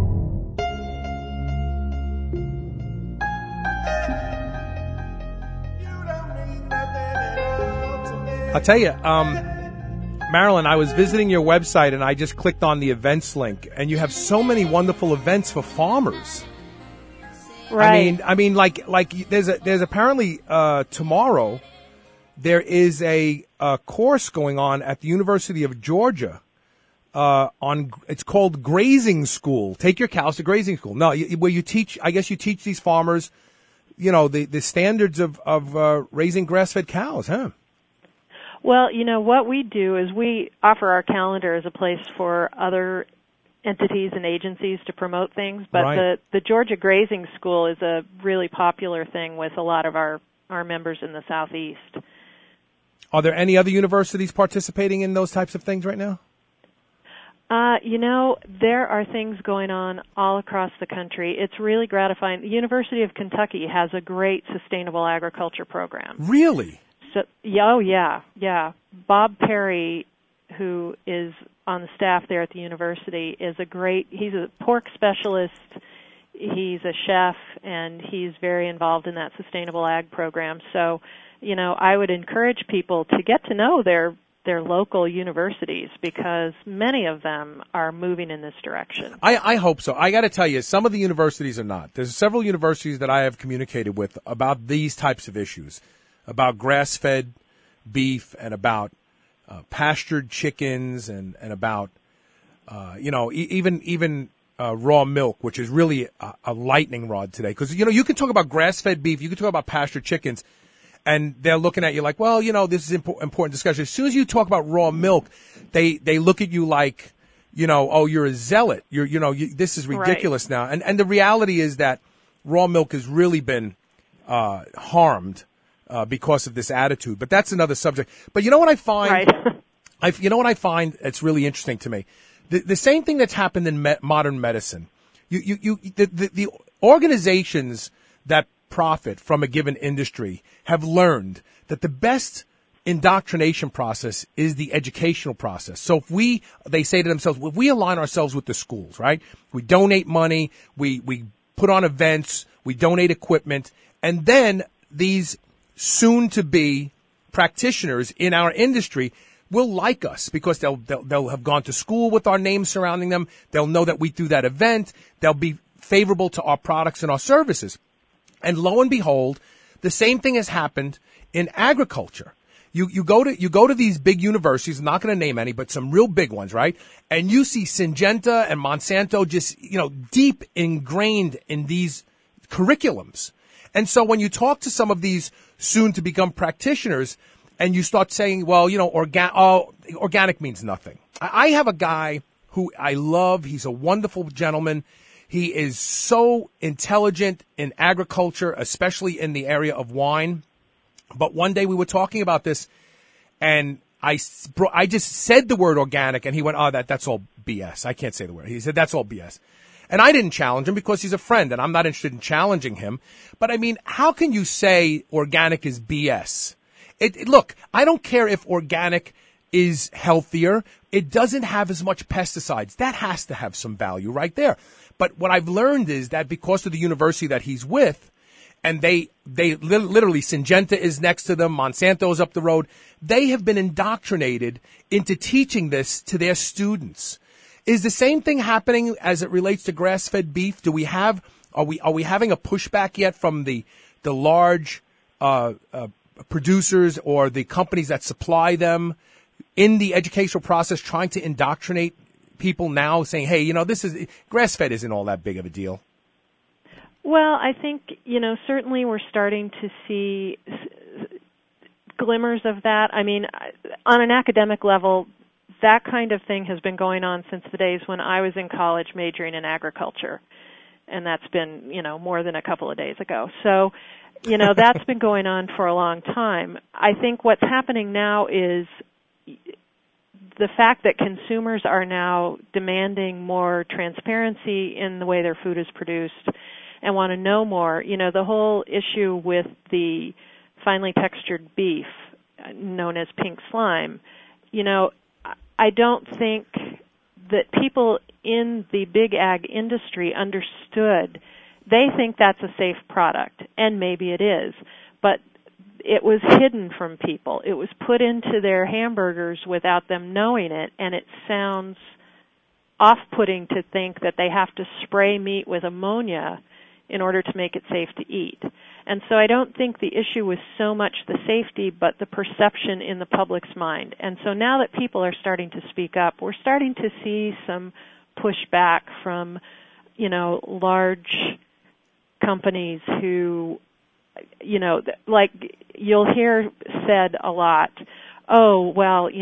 Speaker 3: I'll tell you, Marilyn, I was visiting your website and I just clicked on the events link, and you have so many wonderful events for farmers.
Speaker 4: Right.
Speaker 3: I mean, like there's apparently tomorrow there is a course going on at the University of Georgia. It's called Grazing School. Take your cows to grazing school. No, where you teach. I guess you teach these farmers, you know, the standards of raising grass-fed cows, huh?
Speaker 4: Well, you know, what we do is we offer our calendar as a place for other entities and agencies to promote things, but
Speaker 3: right.
Speaker 4: the Georgia Grazing School is a really popular thing with a lot of our members in the Southeast.
Speaker 3: Are there any other universities participating in those types of things right now?
Speaker 4: You know, there are things going on all across the country. It's really gratifying. The University of Kentucky has a great sustainable agriculture program.
Speaker 3: Really?
Speaker 4: So, yeah. Bob Perry, who is on the staff there at the university, he's a pork specialist, he's a chef, and he's very involved in that sustainable ag program. So, you know, I would encourage people to get to know their local universities, because many of them are moving in this direction.
Speaker 3: I hope so. I got to tell you, some of the universities are not. There's several universities that I have communicated with about these types of issues, about grass-fed beef and about pastured chickens and about, even raw milk, which is really a lightning rod today. Because, you know, you can talk about grass-fed beef, you can talk about pastured chickens, and they're looking at you like, well, you know, this is important discussion. As soon as you talk about raw milk, they look at you like, you know, oh, you're a zealot. This is ridiculous now. And the reality is that raw milk has really been harmed because of this attitude. But that's another subject. But you know what I find?
Speaker 4: Right.
Speaker 3: You know what I find that's really interesting to me? The same thing that's happened in modern medicine. The organizations that profit from a given industry have learned that the best indoctrination process is the educational process. So if they say to themselves, if we align ourselves with the schools, right? We donate money, we put on events, we donate equipment, and then these soon-to-be practitioners in our industry will like us because they'll have gone to school with our name surrounding them. They'll know that we do that event. They'll be favorable to our products and our services. And lo and behold, the same thing has happened in agriculture. You go to these big universities, I'm not going to name any, but some real big ones, right? And you see Syngenta and Monsanto just, deep ingrained in these curriculums. And so when you talk to some of these soon to become practitioners and you start saying, well, organic means nothing. I have a guy who I love. He's a wonderful gentleman. He is so intelligent in agriculture, especially in the area of wine. But one day we were talking about this, and I just said the word organic, and he went, that's all BS. I can't say the word. He said, that's all BS. And I didn't challenge him because he's a friend, and I'm not interested in challenging him. But, I mean, how can you say organic is BS? Look, I don't care if organic is healthier. It doesn't have as much pesticides. That has to have some value right there. But what I've learned is that because of the university that he's with, and they literally, Syngenta is next to them, Monsanto's up the road. They have been indoctrinated into teaching this to their students. Is the same thing happening as it relates to grass-fed beef? Are we having a pushback yet from the large producers or the companies that supply them in the educational process, trying to indoctrinate people now, saying, hey, grass-fed isn't all that big of a deal?
Speaker 4: Well, I think, certainly we're starting to see glimmers of that. I mean, on an academic level, that kind of thing has been going on since the days when I was in college majoring in agriculture. And that's been, more than a couple of days ago. So, that's been going on for a long time. I think what's happening now is the fact that consumers are now demanding more transparency in the way their food is produced and want to know more. The whole issue with the finely textured beef, known as pink slime, I don't think that people in the big ag industry understood. They think that's a safe product, and maybe it is, but it was hidden from people. It was put into their hamburgers without them knowing it, and it sounds off-putting to think that they have to spray meat with ammonia in order to make it safe to eat. And so I don't think the issue was so much the safety, but the perception in the public's mind. And so now that people are starting to speak up, we're starting to see some pushback from, large companies who, like you'll hear said a lot, all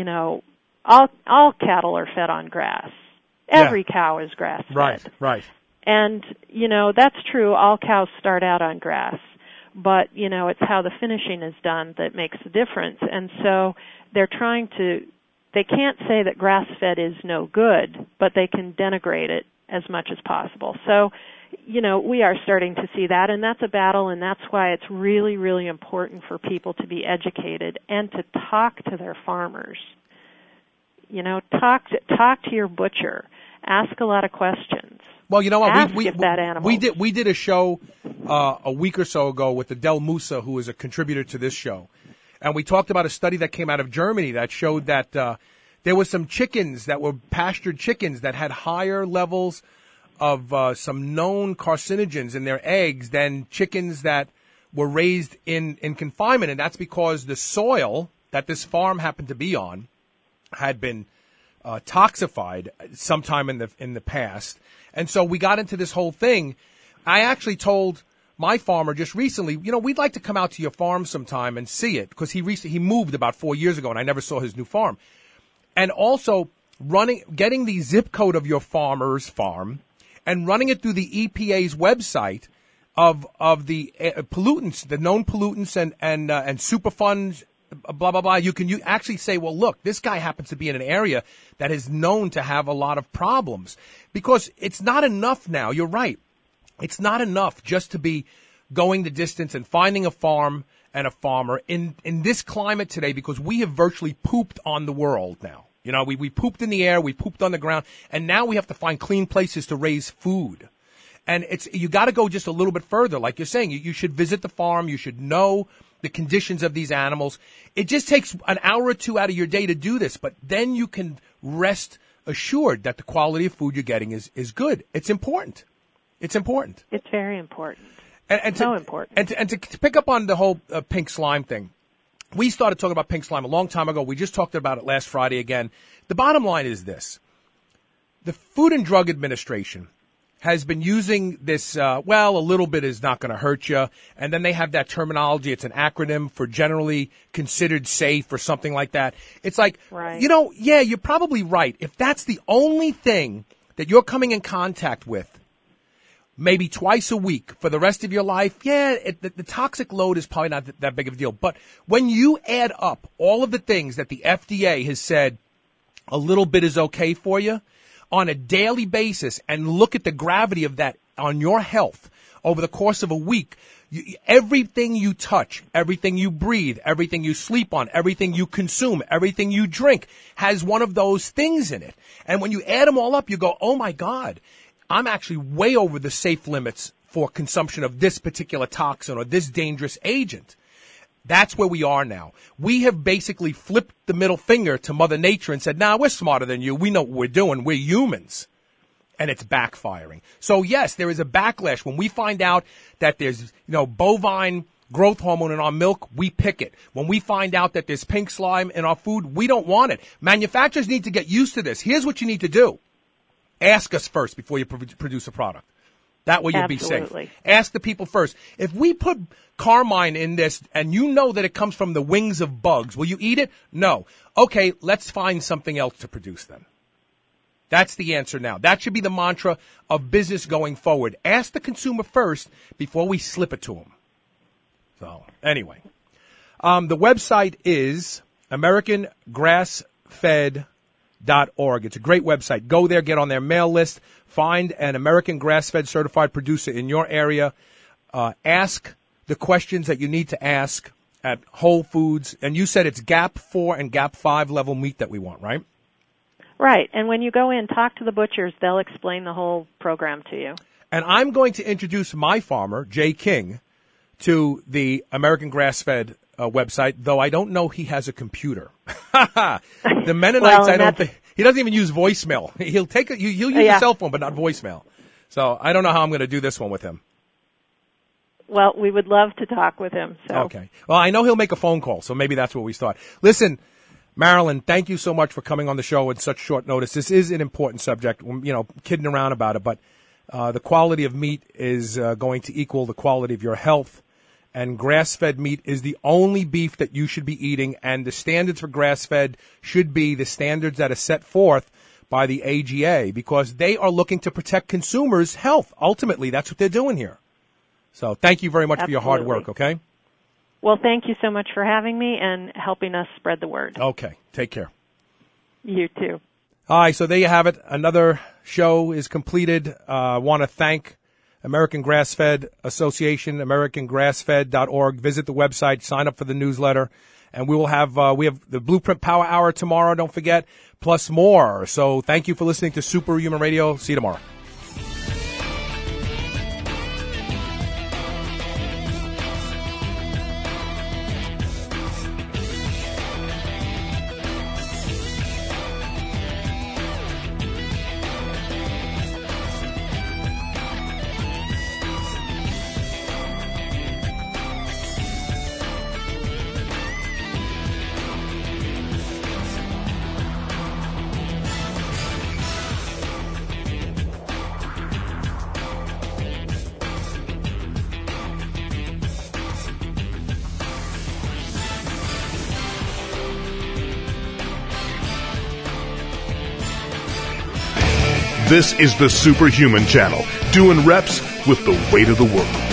Speaker 4: cattle are fed on grass. Every cow is grass-fed.
Speaker 3: Right.
Speaker 4: And, that's true. All cows start out on grass. But, it's how the finishing is done that makes the difference. And so they can't say that grass-fed is no good, but they can denigrate it as much as possible. So, we are starting to see that, and that's a battle, and that's why it's really, really important for people to be educated and to talk to their farmers. Talk to your butcher. Ask a lot of questions.
Speaker 3: Well, you know what?
Speaker 4: We
Speaker 3: did a show a week or so ago with Adele Musa, who is a contributor to this show, and we talked about a study that came out of Germany that showed that there were some chickens that were pastured chickens that had higher levels of some known carcinogens in their eggs than chickens that were raised in confinement, and that's because the soil that this farm happened to be on had been toxified sometime in the past. And so we got into this whole thing. I actually told my farmer just recently, we'd like to come out to your farm sometime and see it, because he moved about 4 years ago and I never saw his new farm. And also getting the zip code of your farmer's farm and running it through the EPA's website of the pollutants, the known pollutants and Superfund, blah, blah, blah. You actually say, well, look, this guy happens to be in an area that is known to have a lot of problems. Because it's not enough now. You're right. It's not enough just to be going the distance and finding a farm and a farmer in this climate today, because we have virtually pooped on the world now. You know, we pooped in the air, we pooped on the ground, and now we have to find clean places to raise food. And you got to go just a little bit further. Like you're saying, you should visit the farm. You should know the conditions of these animals. It just takes an hour or two out of your day to do this, but then you can rest assured that the quality of food you're getting is good. It's important. It's important.
Speaker 4: It's very important.
Speaker 3: And so important. And to pick up on the whole pink slime thing, we started talking about pink slime a long time ago. We just talked about it last Friday again. The bottom line is this. The Food and Drug Administration has been using this, a little bit is not going to hurt you. And then they have that terminology. It's an acronym for generally considered safe or something like that. It's like,
Speaker 4: right.
Speaker 3: You're probably right. If that's the only thing that you're coming in contact with, maybe twice a week for the rest of your life, the toxic load is probably not that big of a deal. But when you add up all of the things that the FDA has said a little bit is okay for you on a daily basis and look at the gravity of that on your health over the course of a week, everything you touch, everything you breathe, everything you sleep on, everything you consume, everything you drink has one of those things in it. And when you add them all up, you go, oh my God, I'm actually way over the safe limits for consumption of this particular toxin or this dangerous agent. That's where we are now. We have basically flipped the middle finger to Mother Nature and said, we're smarter than you. We know what we're doing. We're humans. And it's backfiring. So, yes, there is a backlash. When we find out that there's, bovine growth hormone in our milk, we pick it. When we find out that there's pink slime in our food, we don't want it. Manufacturers need to get used to this. Here's what you need to do. Ask us first before you produce a product. That way you'll be safe. Ask the people first. If we put carmine in this and you know that it comes from the wings of bugs, will you eat it? No. Okay, let's find something else to produce then. That's the answer now. That should be the mantra of business going forward. Ask the consumer first before we slip it to them. So, anyway. The website is AmericanGrassFed.org. It's a great website. Go there, get on their mail list, find an American grass-fed certified producer in your area, ask the questions that you need to ask at Whole Foods. And you said it's GAP 4 and GAP 5 level meat that we want, right?
Speaker 4: Right. And when you go in, talk to the butchers. They'll explain the whole program to you.
Speaker 3: And I'm going to introduce my farmer, Jay King, to the American Grass-Fed website, though I don't know he has a computer. The Mennonites, I don't think. He doesn't even use voicemail. He'll use a cell phone, but not voicemail. So I don't know how I'm going to do this one with him.
Speaker 4: Well, we would love to talk with him. So.
Speaker 3: Okay. Well, I know he'll make a phone call, so maybe that's what we start. Listen, Marilyn, thank you so much for coming on the show at such short notice. This is an important subject. Kidding around about it, but the quality of meat is going to equal the quality of your health. And grass-fed meat is the only beef that you should be eating, and the standards for grass-fed should be the standards that are set forth by the AGA, because they are looking to protect consumers' health. Ultimately, that's what they're doing here. So thank you very much for your hard work, okay?
Speaker 4: Well, thank you so much for having me and helping us spread the word.
Speaker 3: Okay, take care.
Speaker 4: You too.
Speaker 3: All right, so there you have it. Another show is completed. I want to thank American Grass-Fed Association, AmericanGrassFed.org. Visit the website, sign up for the newsletter, and we will have we have the Blueprint Power Hour tomorrow, don't forget, plus more. So thank you for listening to Superhuman Radio. See you tomorrow.
Speaker 2: This is the Superhuman Channel, doing reps with the weight of the world.